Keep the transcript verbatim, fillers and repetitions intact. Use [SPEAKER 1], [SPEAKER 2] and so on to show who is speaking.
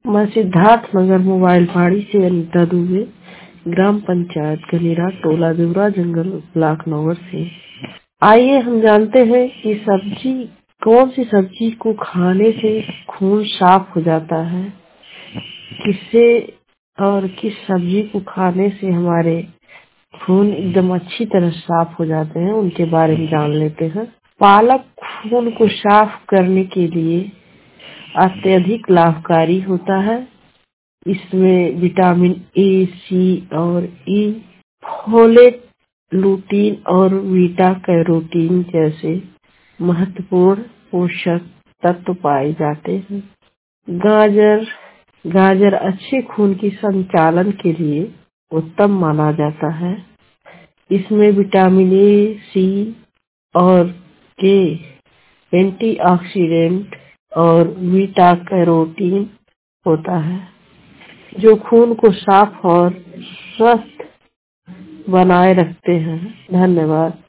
[SPEAKER 1] मैं सिद्धार्थ नगर मोबाइल फाड़ी से अनीता दुबे, ग्राम पंचायत गनेरा, टोला देवरा, जंगल ब्लॉक नौगढ़ से। आइए हम जानते हैं कि सब्जी कौन सी सब्जी को खाने से खून साफ हो जाता है, किससे और किस सब्जी को खाने से हमारे खून एकदम अच्छी तरह साफ हो जाते हैं, उनके बारे में जान लेते हैं। पालक खून को साफ करने के लिए अत्यधिक लाभकारी होता है। इसमें विटामिन ए, सी और ई, फोलेट, लूटीन और बीटा कैरोटीन जैसे महत्वपूर्ण पोषक तत्व पाए जाते हैं। गाजर गाजर अच्छे खून की संचालन के लिए उत्तम माना जाता है। इसमें विटामिन ए, सी और के, एंटीऑक्सीडेंट और बीटा कैरोटीन होता है, जो खून को साफ और स्वस्थ बनाए रखते हैं। धन्यवाद।